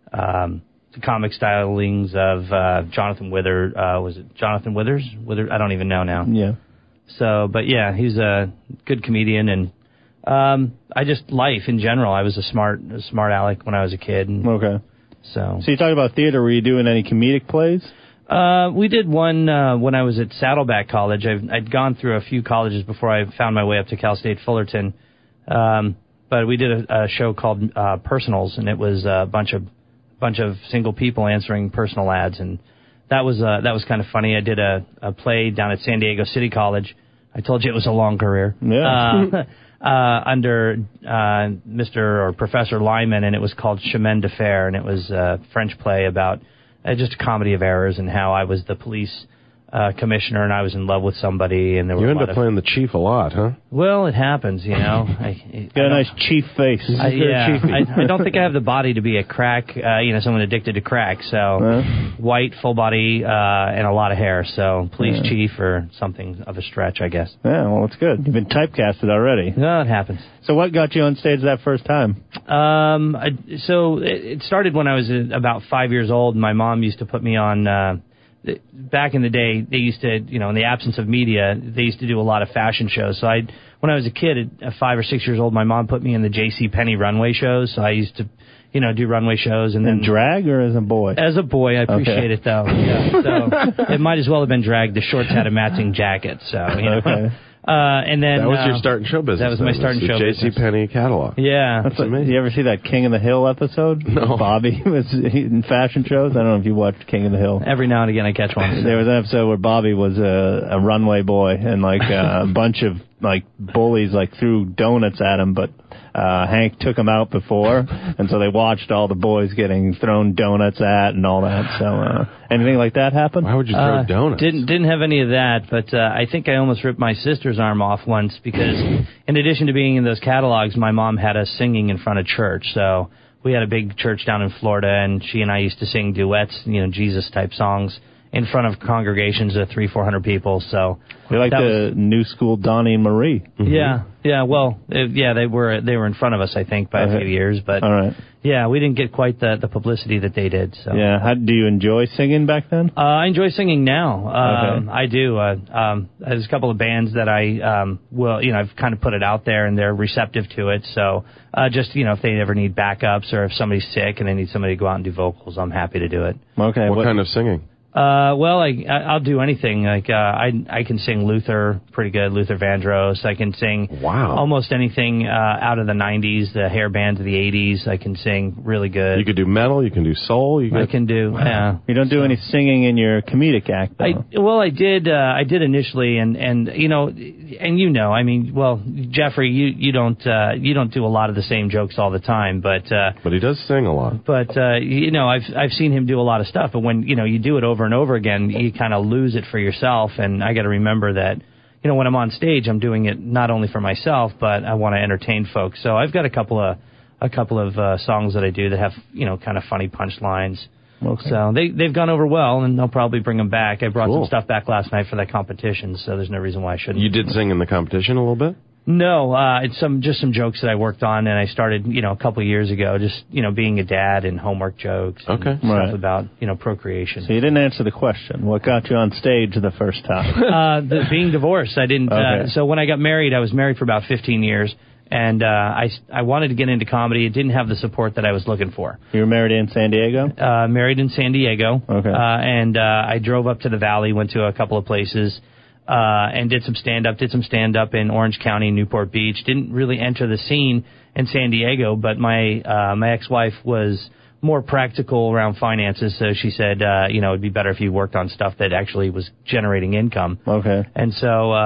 um, the comic stylings of uh, Jonathan Withers. Uh, was it Jonathan Withers? Withers? I don't even know now. Yeah. So, but yeah, he's a good comedian, and um, I just, life in general. I was a smart, a smart aleck when I was a kid. And Okay. So. So you talked about theater. Were you doing any comedic plays? Uh, we did one uh, when I was at Saddleback College. I've, I'd gone through a few colleges before I found my way up to Cal State Fullerton. Um, but we did a, a show called uh, Personals, and it was a bunch of bunch of single people answering personal ads, and that was uh, that was kind of funny. I did a, a play down at San Diego City College. I told you it was a long career. Yeah. Uh, uh, under uh, Mister or Professor Lyman, and it was called Chemin de Fer, and it was a French play about uh, just a comedy of errors and how I was the police uh, commissioner and I was in love with somebody, and there were You a end lot up of, playing the chief a lot, huh? well, it happens, you know. I, Got I a nice chief face. I, yeah, I, I don't think I have the body to be a crack, uh, you know, someone addicted to crack. So, Huh? white, full body, uh, and a lot of hair. So, police Yeah. chief or something of a stretch, I guess. Yeah, well, it's good. You've been typecasted already. No, it happens. So what got you on stage that first time? Um, I, so it, it started when I was uh, about five years old. My mom used to put me on. Uh, th- back in the day, they used to, you know, in the absence of media, they used to do a lot of fashion shows. So I, when I was a kid, at five or six years old, my mom put me in the J C Penney runway shows. So I used to, you know, do runway shows, and In then drag or as a boy? as a boy, I appreciate Okay. it though. Yeah, so it might as well have been drag. The shorts had a matching jacket, so you know. Okay. Uh, and then That was uh, your starting show business. That was my then, starting was show the business. J C Penney catalog. Yeah, That's like, amazing. you ever see that King of the Hill episode? No. Bobby was in fashion shows. I don't know if you watched King of the Hill. every now and again I catch one. There was an episode where Bobby was a, a runway boy, and like uh, a bunch of like bullies like threw donuts at him, but uh, Hank took him out before, and so they watched all the boys getting thrown donuts at and all that. So uh, anything like that happen? Why would you throw Uh, donuts? Didn't didn't have any of that, but uh, I think I almost ripped my sister's arm off once because, in addition to being in those catalogs, my mom had us singing in front of church. So we had a big church down in Florida, and she and I used to sing duets, you know, Jesus type songs in front of congregations of three, four hundred people. So We like that the new school Donnie and Marie. yeah, yeah. Well, it, yeah, they were they were in front of us, I think, by a Okay. few years, but All right. yeah, we didn't get quite the the publicity that they did. So Yeah. How, do you enjoy singing back then? Uh, I enjoy singing now. Um, Okay. I do. Uh, um, there's a couple of bands that I um, will, you know, I've kind of put it out there, and they're receptive to it. So uh, just, you know, if they ever need backups or if somebody's sick and they need somebody to go out and do vocals, I'm happy to do it. Okay. what, kind of singing? Uh, well, I, I I'll do anything. Like uh, I I can sing Luther pretty good, Luther Vandross. I can sing Wow. almost anything uh, out of the nineties, the hair band of the eighties. I can sing really good. You could do metal. You can do soul. You I could, can do. Yeah. You don't do any singing in your comedic act, though. I, well, I did. Uh, I did initially, and, and you know, and you know, I mean, well, Jeffrey, you you don't uh, you don't do a lot of the same jokes all the time, but uh, But he does sing a lot. but uh, you know, I've I've seen him do a lot of stuff, but when you know you do it over and over again, you kind of lose it for yourself. And I got to remember that, you know, when I'm on stage, I'm doing it not only for myself, but I want to entertain folks. So I've got a couple of a couple of uh, songs that I do that have, you know, kind of funny punchlines. Okay. So they they've gone over well, and they'll probably bring them back. I brought Cool. some stuff back last night for that competition, so there's no reason why I shouldn't. You did sing in the competition a little bit? No, uh, it's some just some jokes that I worked on, and I started, you know, a couple of years ago, just, you know, being a dad and homework jokes, and Okay. stuff Right. about, you know, procreation. So you didn't answer the question. What got you on stage the first time? uh, the, being divorced, I didn't. Uh, Okay. so when I got married, I was married for about fifteen years, and uh, I I wanted to get into comedy. It didn't have the support that I was looking for. You were married in San Diego? Uh, married in San Diego, Okay. uh, and uh, I drove up to the Valley, went to a couple of places. Uh, and did some stand-up, did some stand-up in Orange County, Newport Beach. Didn't really enter the scene in San Diego, but my uh, my ex-wife was more practical around finances, so she said, uh, you know, it'd be better if you worked on stuff that actually was generating income. Okay. And so, um,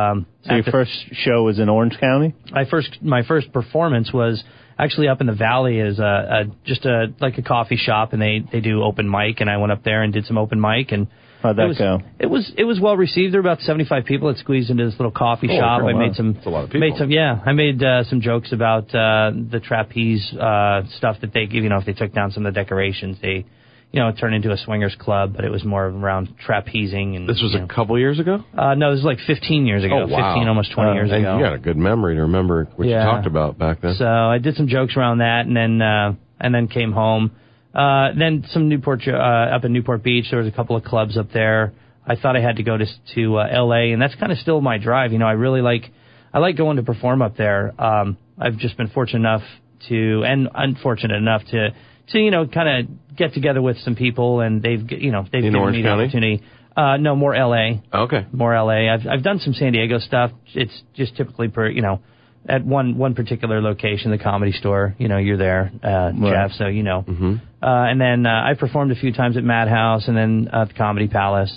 So your the, first show was in Orange County? My first my first performance was actually up in the valley as a, a just a like a coffee shop, and they they do open mic, and I went up there and did some open mic, and how'd that it was, go? It was it was well received. There were about seventy-five people that squeezed into this little coffee oh, shop. Oh, I wow. made some That's a lot of people. made some yeah. I made uh, some jokes about uh, the trapeze uh, stuff that they give. You know, if they took down some of the decorations, they. You know, it turned into a swingers club, but it was more around trapezing. And This was you a know. couple years ago? Uh, no, this was like fifteen years ago. Oh, wow. fifteen, almost twenty uh, years and ago. You got a good memory to remember what Yeah. you talked about back then. So I did some jokes around that, and then uh, and then came home. Uh, then some Newport uh, up in Newport Beach. There was a couple of clubs up there. I thought I had to go to to uh, L A, and that's kind of still my drive. You know, I really like I like going to perform up there. Um, I've just been fortunate enough to, and unfortunate enough to. So, you know, kind of get together with some people, and they've, you know, they've In given Orange me the County? opportunity. Uh, no, more L A. Okay. More L A. I've I've done some San Diego stuff. It's just typically per, you know, at one one particular location, the Comedy Store. You know, you're there, uh, Right. Jeff. So you know. Mm-hmm. Uh, and then uh, I performed a few times at Madhouse, and then uh, at the Comedy Palace.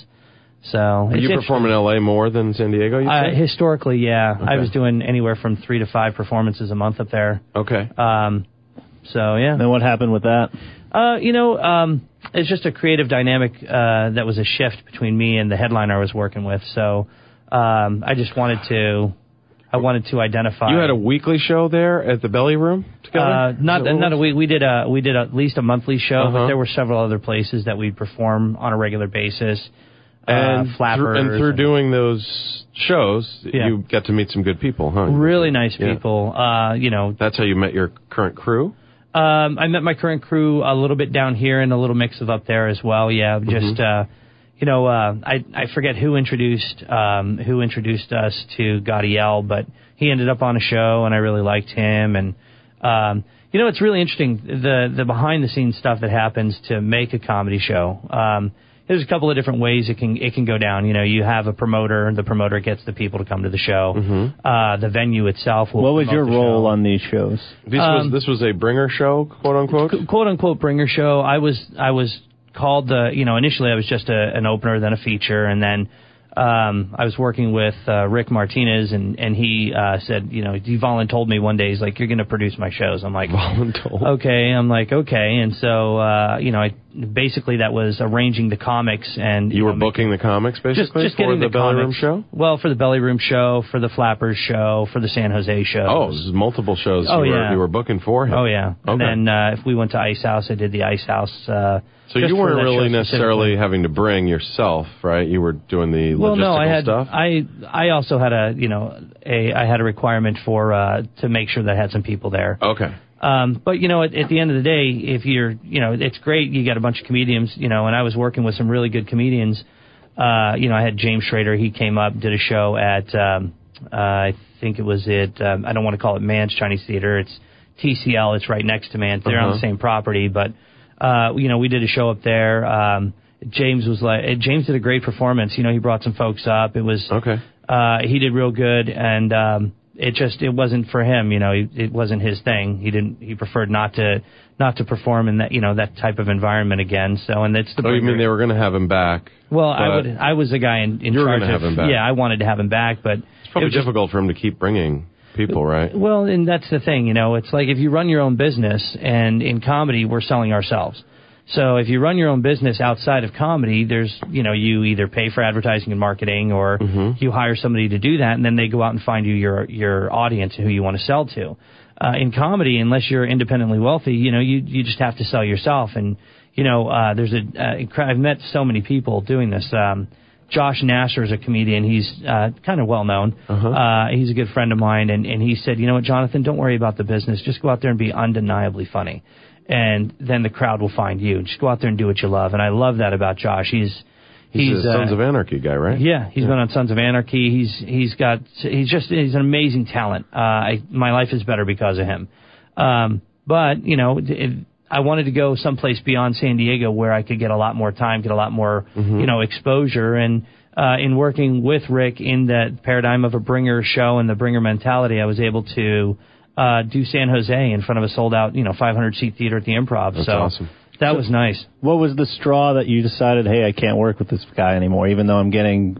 So Did it's you perform in L A more than San Diego, you uh, said? historically, yeah, I Okay. was doing anywhere from three to five performances a month up there. Okay. Um, so yeah. Then what happened with that? Uh, you know, um, it's just a creative dynamic uh, that was a shift between me and the headliner I was working with. So um, I just wanted to, I wanted to identify. You had a weekly show there at the Belly Room together? Uh, not Is that what not it a was? week. We did a we did at least a monthly show, Uh-huh. but there were several other places that we'd perform on a regular basis. And, uh, flappers through, and through and- doing those shows, Yeah. you got to meet some good people, huh? really nice Yeah. people. Uh, you know, That's how you met your current crew? Um, I met my current crew a little bit down here and a little mix of up there as well. Yeah, just uh, you know, uh, I I forget who introduced um, who introduced us to Gaudiel, but he ended up on a show and I really liked him. And um, you know, it's really interesting the the behind the scenes stuff that happens to make a comedy show. Um, there's a couple of different ways it can it can go down. You know, you have a promoter. The promoter gets the people to come to the show. Mm-hmm. Uh, the venue itself will. What was your promote the role show. on these shows? This Um, was this was a bringer show, quote unquote? quote unquote bringer show. I was I was called the you know initially I was just a, an opener, then a feature, and then um, I was working with uh, Rick Martinez, and and he uh, said you know he voluntold me one day. He's like, you're going to produce my shows. I'm like, Voluntold. okay. I'm like, okay. And so uh, you know I basically that was arranging the comics and You were know, booking the comics, basically, just, just for getting the, the Belly Room comics. show? Well, for the Belly Room show, for the Flappers show, for the San Jose show. Oh, this is multiple shows Oh, you, were, yeah. you were booking for him. Oh yeah. And Okay. then uh, if we went to Ice House, I did the Ice House. Uh, So just you for weren't that really show necessarily specifically. having to bring yourself, right? You were doing the Well, logistical no, I had stuff? I I also had a you know a I had a requirement for uh, to make sure that I had some people there. Okay. Um, but you know, at, at the end of the day, if you're you know, it's great. You got a bunch of comedians, you know, and I was working with some really good comedians. Uh, you know, I had James Schrader. He came up, did a show at um, uh, I think it was at um, I don't want to call it Mann's Chinese Theater. It's T C L. It's right next to Mann's. They're on Uh-huh. the same property, but uh, you know, we did a show up there. Um, James was like, James did a great performance. You know, he brought some folks up. It was Okay. uh, he did real good, and um, it just it wasn't for him. You know, it, it wasn't his thing. He didn't. He preferred not to not to perform in that you know that type of environment again. So, and it's the Oh, you bringer. mean they were going to have him back? Well, I but would. I was the guy in, in You were charge gonna of. have him back. Yeah, I wanted to have him back, but It's probably it was just- difficult for him to keep bringing people, right? well, and that's the thing. You know, it's like if you run your own business, and in comedy, we're selling ourselves. So if you run your own business outside of comedy, there's, you know, you either pay for advertising and marketing or Mhm. you hire somebody to do that, and then they go out and find you your your audience and who you want to sell to. Uh, in comedy, unless you're independently wealthy, you know, you you just have to sell yourself. And, you know, uh, there's a, uh, incre- I've met so many people doing this. Um, Josh Nasser is a comedian. He's uh, kind of well known. Uh-huh. Uh, he's a good friend of mine, and, and he said, you know what, Jonathan, don't worry about the business. Just go out there and be undeniably funny. And then the crowd will find you. Just go out there and do what you love. And I love that about Josh. He's He's, he's a uh, Sons of Anarchy guy, right? yeah, he's Yeah. been on Sons of Anarchy. He's he's got he's just he's an amazing talent. Uh, I, my life is better because of him. Um, but you know, it, I wanted to go someplace beyond San Diego where I could get a lot more time, get a lot more Mhm. you know exposure. And uh, in working with Rick in that paradigm of a bringer show and the bringer mentality, I was able to uh, do San Jose in front of a sold out you know five hundred seat theater at the Improv. That's so awesome. that So- was nice. What was the straw that you decided, hey, I can't work with this guy anymore, even though I'm getting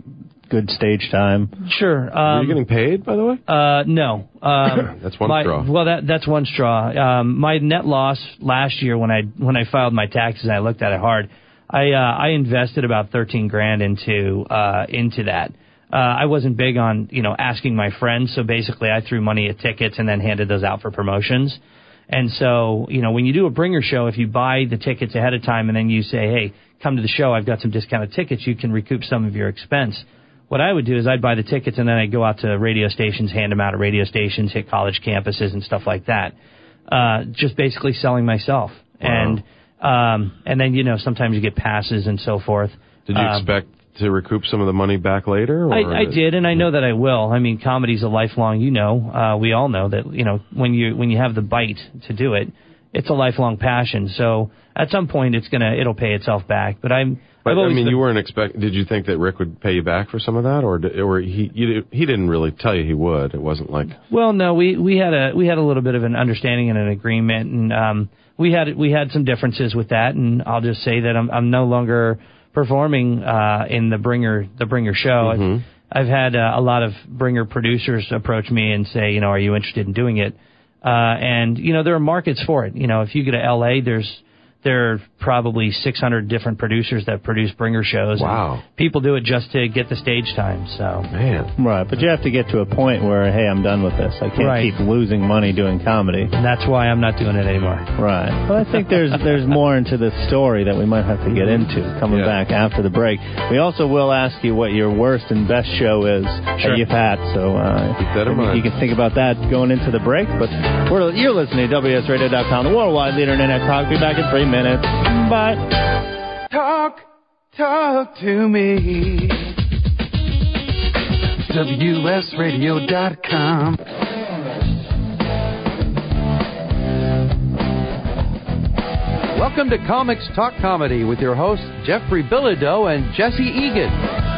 good stage time. Sure. Um, Were you getting paid, by the way? Uh, no. Um, that's one my, straw. Well, that that's one straw. Um, my net loss last year when I when I filed my taxes and I looked at it hard, I uh, I invested about thirteen grand into uh, into that. Uh, I wasn't big on you know asking my friends, so basically I threw money at tickets and then handed those out for promotions. And so, you know, when you do a bringer show, if you buy the tickets ahead of time and then you say, hey, come to the show, I've got some discounted tickets, you can recoup some of your expense. What I would do is I'd buy the tickets and then I'd go out to radio stations, hand them out at radio stations, hit college campuses and stuff like that. Uh, just basically selling myself. Wow. And, um, and then, you know, sometimes you get passes and so forth. Did you um, expect to recoup some of the money back later? Or I, I did, and I know that I will. I mean, comedy's a lifelong, you know, uh, we all know that, you know, when you when you have the bite to do it, it's a lifelong passion. So at some point it's going to, it'll pay itself back. But I'm, But, I've always I mean, been, you weren't expect. Did you think that Rick would pay you back for some of that, or did, or he you, he didn't really tell you he would? It wasn't like. Well, no, we we had a we had a little bit of an understanding and an agreement, and um, we had we had some differences with that. And I'll just say that I'm I'm no longer performing uh, in the bringer the bringer show. Mm-hmm. I've, I've had uh, a lot of bringer producers approach me and say, you know, are you interested in doing it? Uh, and you know, there are markets for it. You know, if you go to L A, there's there are probably six hundred different producers that produce bringer shows. Wow. And people do it just to get the stage time. So Man. Right, but you have to get to a point where, hey, I'm done with this. I can't Right. keep losing money doing comedy. and that's why I'm not doing it anymore. Right. Well, I think there's there's more into this story that we might have to get into coming Yeah. back after the break. We also will ask you what your worst and best show is Sure. that you've had. So uh, Keep that in mind. you can think about that going into the break. But we're, you're listening to W S radio dot com, the worldwide leader in internet talk. Be back in three minutes. Bye. Talk, talk to me. W S radio dot com. Welcome to Comics Talk Comedy with your hosts Jeffrey Bilodeau and Jesse Egan.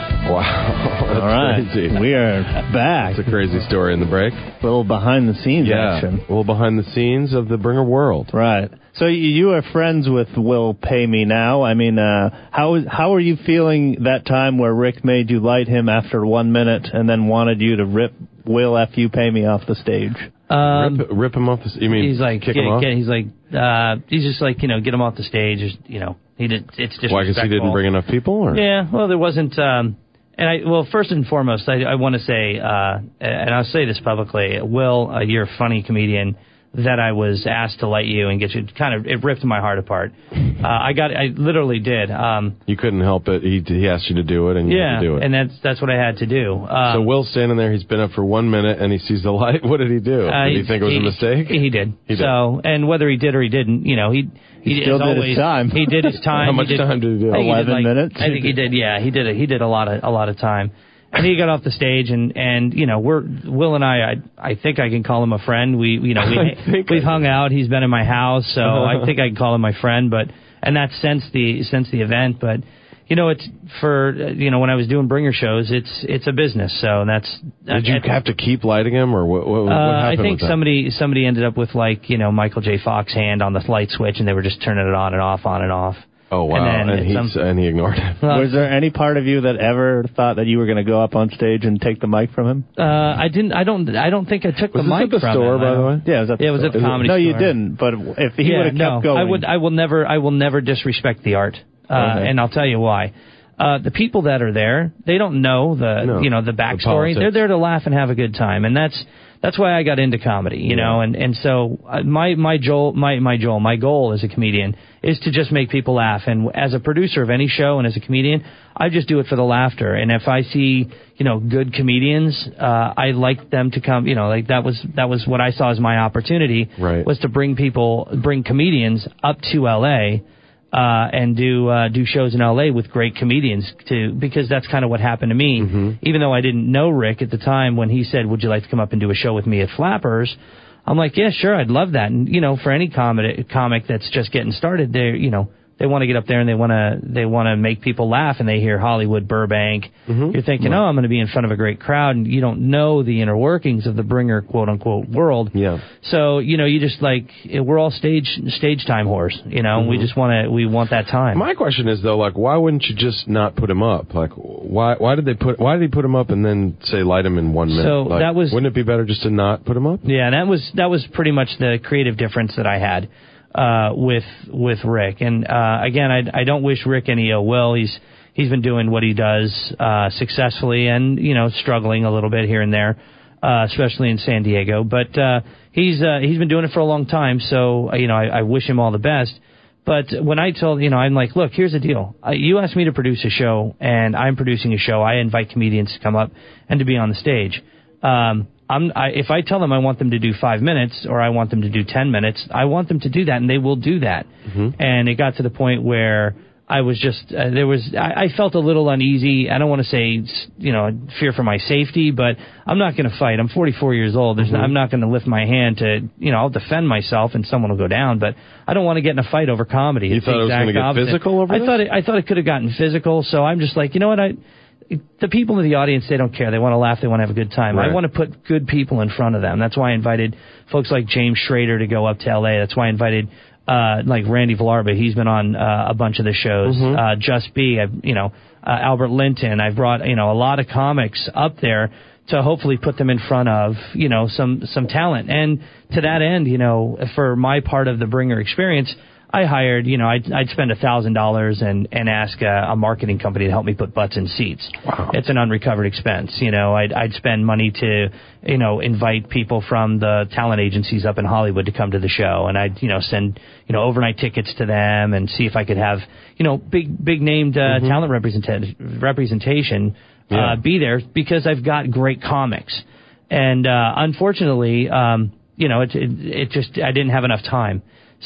Wow. That's All right. crazy. We are back. It's a crazy story in the break. A little behind the scenes Yeah. action. A little behind the scenes of the Bringer world. Right. So you, you are friends with Will Pay Me Now. I mean, uh, how is how are you feeling that time where Rick made you light him after one minute and then wanted you to rip Will F you pay me off the stage? Um, rip, rip him off the. You mean he's like, kick get, him off? get, he's like, uh, he's just like, you know, get him off the stage. Just, you know, he did. It's disrespectful. Why? Because he didn't bring enough people, or Yeah. Well, there wasn't. Um, and I well, first and foremost, I, I want to say, uh, and I'll say this publicly, Will, uh, you're a funny comedian. That I was asked to light you and get you, kind of, it ripped my heart apart. Uh, I got, I literally did. Um, you couldn't help it. He he asked you to do it, and you yeah, had to do it. and that's that's what I had to do. Um, so Will's standing there. He's been up for one minute, and he sees the light. What did he do? Uh, did he think it was he, a mistake? He did. He did. So, and whether he did or he didn't, you know, he he, He still as did his always, time. He did his time. How much he did, time did he do? I think eleven did like, minutes? I think he did. Yeah, he did. A, he did a lot of a lot of time. And he got off the stage, and, and you know, we're Will and I, I. I think I can call him a friend. We, you know, we we've hung out. He's been in my house, so I think I can call him my friend. But and that's since the since the event. But you know, it's for you know when I was doing bringer shows, it's it's a business. So that's. Did you have to keep lighting him, or what? What, what Uh, happened I think with that? somebody somebody ended up with like you know Michael J. Fox hand on the light switch, and they were just turning it on and off, on and off. Oh wow! And, And, then he some- and he ignored it. Well, Was there any part of you that ever thought that you were going to go up on stage and take the mic from him? Uh, I didn't. I don't. I don't think I took Was the this mic at the from store, him. by I the don't- way? Yeah, it was at the Yeah, it was at the store. Comedy No, you Store. didn't. But if he yeah, would have no, kept going, I would. I will never. I will never disrespect the art. Uh, Okay. And I'll tell you why. Uh, the people that are there, they don't know the No, you know the the backstory. politics. They're there to laugh and have a good time, and that's that's why I got into comedy. You Yeah. know, and and so uh, my my Joel my my Joel my goal as a comedian is to just make people laugh. And as a producer of any show and as a comedian, I just do it for the laughter. And if I see you know good comedians, uh, I like them to come. You know, like that was that was what I saw as my opportunity Right. was to bring people bring comedians up to L A. Uh, and do uh, do shows in L A with great comedians too, because that's kind of what happened to me. Mm-hmm. Even though I didn't know Rick at the time, when he said, "Would you like to come up and do a show with me at Flappers?" I'm like, "Yeah, sure, I'd love that." And you know, for any comic comic that's just getting started, there, you know, they want to get up there and they want to they want to make people laugh, and they hear Hollywood, Burbank. Mm-hmm. You're thinking, right. oh, I'm going to be in front of a great crowd, and you don't know the inner workings of the bringer, quote unquote, world. Yeah. So you know, you just like we're all stage stage time whores. You know, mm-hmm. we just want to we want that time. My question is though, like, why wouldn't you just not put him up? Like, why why did they put why did he put him up and then say light him in one minute? So like, that was wouldn't it be better just to not put him up? Yeah, that was that was pretty much the creative difference that I had. Uh, with with Rick, and uh, again, I, I don't wish Rick any ill will. He's he's been doing what he does uh, successfully, and you know, struggling a little bit here and there, uh, especially in San Diego. But uh, he's uh, he's been doing it for a long time, so you know, I, I wish him all the best. But when I told you know, I'm like, look, here's the deal. Uh, you asked me to produce a show, and I'm producing a show. I invite comedians to come up and to be on the stage. Um, I'm, I, if I tell them I want them to do five minutes or I want them to do ten minutes, I want them to do that, and they will do that. Mm-hmm. And it got to the point where I was just uh, there was I, I felt a little uneasy. I don't want to say you know fear for my safety, but I'm not going to fight. I'm forty-four years old. There's mm-hmm. no, I'm not going to lift my hand to you know I'll defend myself and someone will go down, but I don't want to get in a fight over comedy. You it's thought it was going to get opposite. physical over I this? thought it, I thought it could have gotten physical. So I'm just like you know what I. The people in the audience, they don't care. They want to laugh. They want to have a good time. Right. I want to put good people in front of them. That's why I invited folks like James Schrader to go up to L A. That's why I invited uh, like Randy Villarba. He's been on uh, a bunch of the shows. Mm-hmm. Uh, Just B, I've, you know, uh, Albert Linton. I've brought you know a lot of comics up there to hopefully put them in front of you know some some talent. And to that end, you know, for my part of the Bringer experience, I hired, you know, I'd, I'd spend a thousand dollars and and ask a, a marketing company to help me put butts in seats. Wow. It's an unrecovered expense. You know, I'd I'd spend money to, you know, invite people from the talent agencies up in Hollywood to come to the show, and I'd, you know, send, you know, overnight tickets to them and see if I could have, you know, big big named uh, mm-hmm. talent represent- representation yeah. uh, be there because I've got great comics, and uh, unfortunately, um, you know, it, it it just I didn't have enough time.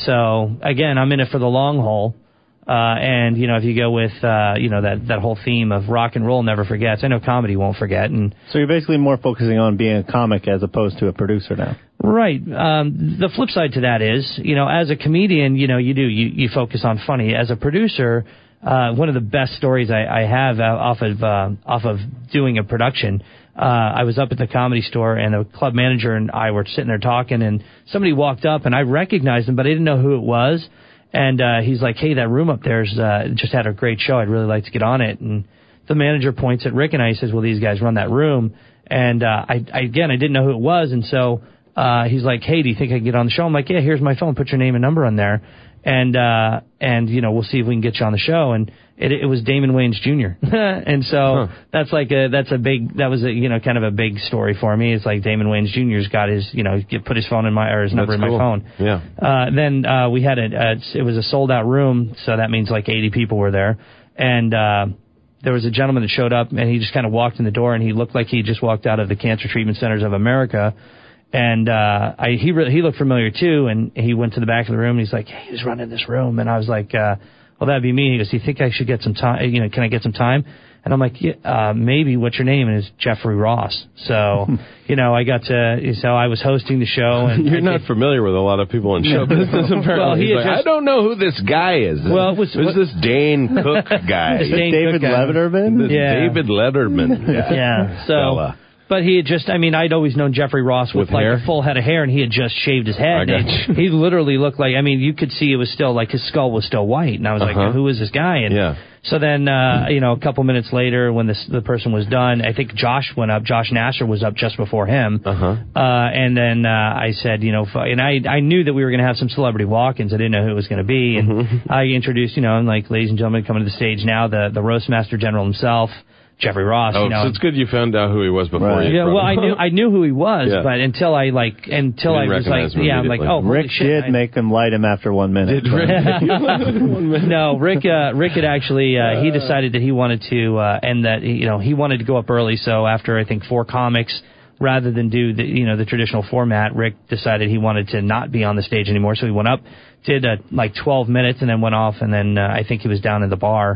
So again, I'm in it for the long haul, uh, and you know, if you go with uh, you know that that whole theme of rock and roll never forgets, I know comedy won't forget. And so you're basically more focusing on being a comic as opposed to a producer now. Right. Um, the flip side to that is, you know, as a comedian, you know, you do you, you focus on funny. As a producer, uh, one of the best stories I, I have off of uh, off of doing a production. Uh, I was up at the Comedy Store, and the club manager and I were sitting there talking, and somebody walked up, and I recognized him, but I didn't know who it was. And uh, he's like, hey, that room up there's uh, just had a great show. I'd really like to get on it. And the manager points at Rick and I. He says, well, these guys run that room. And uh, I, I again, I didn't know who it was, and so uh, he's like, hey, do you think I can get on the show? I'm like, yeah, here's my phone. Put your name and number on there, and uh, and you know, we'll see if we can get you on the show. And It, it was Damon Wayans Junior and so huh. that's like a that's a big that was a you know kind of a big story for me. It's like Damon Wayans Junior's got his you know put his phone in my or his number that's in cool. my phone. Yeah. Uh, then uh, we had a, a it was a sold out room, so that means like eighty people were there, and uh, there was a gentleman that showed up, and he just kind of walked in the door, and he looked like he just walked out of the Cancer Treatment Centers of America. And uh, I, he re- he looked familiar too, and he went to the back of the room, and he's like, hey, who's running this room? And I was like, uh, well, that'd be me. He goes, do you think I should get some time? You know, can I get some time? And I'm like, yeah, uh, maybe. What's your name? And it's Jeffrey Ross. So, you know, I got to, so I was hosting the show. And You're I not did, familiar with a lot of people in show business, apparently. Well, he like, just, I don't know who this guy is. Well, it was, Who's what, this Dane Cook guy? This Dane David Cook guy. Letterman? This Yeah. David Letterman. Yeah. Yeah. So. Fella. But he had just, I mean, I'd always known Jeffrey Ross with, With like hair? a full head of hair, and he had just shaved his head. I got And he literally looked like, I mean, you could see it was still, like, his skull was still white. And I was Uh-huh. like, who is this guy? And Yeah. so then, uh, you know, a couple minutes later, when this, the person was done, I think Josh went up. Josh Nasser was up just before him. Uh-huh. Uh, and then uh, I said, you know, f- and I I knew that we were going to have some celebrity walk-ins. I didn't know who it was going to be. And Mm-hmm. I introduced, you know, and like, ladies and gentlemen, coming to the stage now, the, the Roastmaster General himself, Jeffrey Ross. Oh, you know. so it's good you found out who he was before Right. you. Yeah, well, I knew I knew who he was, Yeah. but until I like until You I didn't was like, recognize him yeah, I'm like, immediately. oh, holy Rick shit, did I- make him light him after one minute. Did Rick? no, Rick. Uh, Rick had actually uh, he decided that he wanted to uh, and that you know he wanted to go up early. So after I think four comics, rather than do the you know the traditional format, Rick decided he wanted to not be on the stage anymore. So he went up, did uh, like twelve minutes, and then went off. And then uh, I think he was down in the bar.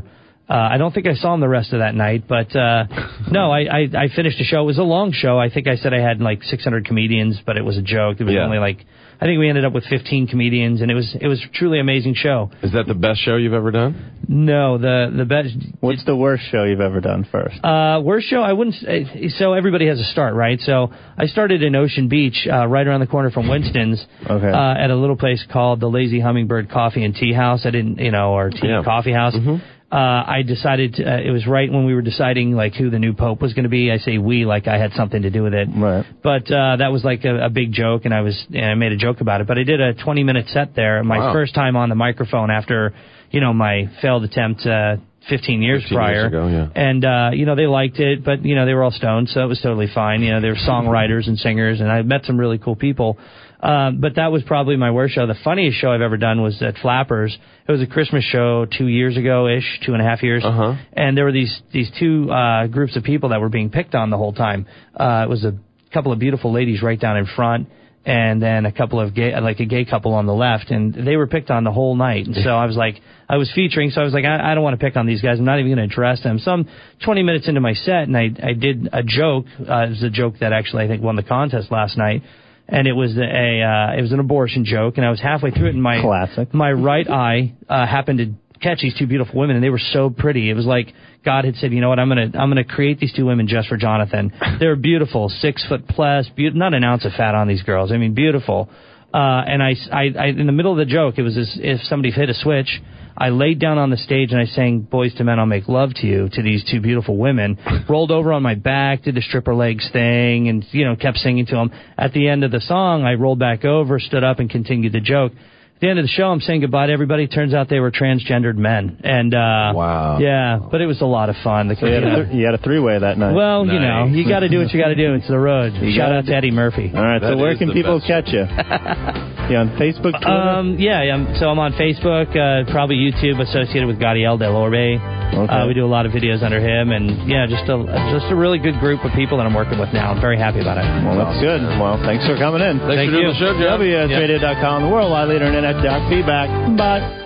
Uh, I don't think I saw him the rest of that night, but uh, no, I, I, I finished the show. It was a long show. I think I said I had like six hundred comedians, but it was a joke. It was Yeah. only like, I think we ended up with fifteen comedians, and it was it was a truly amazing show. Is that the best show you've ever done? No, the the best. What's the worst show you've ever done first? Uh, worst show, I wouldn't say. So everybody has a start, right? So I started in Ocean Beach, uh, right around the corner from Winston's, Okay. uh, at a little place called the Lazy Hummingbird Coffee and Tea House. I didn't, you know, or tea Yeah. and coffee house. Mm-hmm. Uh, I decided, to, uh, it was right when we were deciding, like, who the new pope was going to be. I say we, like I had something to do with it. Right. But uh, that was like a, a big joke, and I was, and I made a joke about it. But I did a twenty-minute set there, my Wow. first time on the microphone after, you know, my failed attempt uh, fifteen years fifteen prior. years ago, yeah. And, uh, you know, they liked it, but, you know, they were all stoned, so it was totally fine. You know, they were songwriters and singers, and I met some really cool people. Um, but that was probably my worst show. The funniest show I've ever done was at Flappers. It was a Christmas show two years ago-ish, two and a half years. Uh-huh. And there were these these two uh, groups of people that were being picked on the whole time. Uh, it was a couple of beautiful ladies right down in front, and then a couple of gay, like a gay couple on the left, and they were picked on the whole night. And so I was like, I was featuring, so I was like, I, I don't want to pick on these guys. I'm not even going to address them. So I'm twenty minutes into my set, and I I did a joke. Uh, it was a joke that actually I think won the contest last night. And it was a uh, it was an abortion joke, and I was halfway through it, and my Classic. my right eye uh, happened to catch these two beautiful women, and they were so pretty. It was like God had said, you know what, I'm gonna I'm gonna create these two women just for Jonathan. They were beautiful, six foot plus, be- not an ounce of fat on these girls. I mean, beautiful. Uh, and I, I, I in the middle of the joke, it was as if somebody hit a switch. I laid down on the stage and I sang "Boys to Men, I'll Make Love to You" to these two beautiful women. Rolled over on my back, did the stripper legs thing, and you know kept singing to them. At the end of the song, I rolled back over, stood up, and continued the joke. At the end of the show, I'm saying goodbye to everybody. Turns out they were transgendered men, and uh, Wow. yeah, but it was a lot of fun. The, So you had, a, th- you had a three-way that night. well, you know, Nice. you got to do what you got to do. It's the road. Shout out to Eddie Murphy. All right, That so where is can the people best. catch you? You on Facebook, Twitter? Um, yeah, yeah, so I'm on Facebook, uh, probably YouTube, associated with Gadiel Del Orbe. Okay. Uh, we do a lot of videos under him, and yeah, just a just a really good group of people that I'm working with now. I'm very happy about it. Well, that's good. Well, thanks for coming in. Thanks Thank for doing you. the show, Jeff. W S radio dot com, the world wide leader in internet talk feedback. Bye.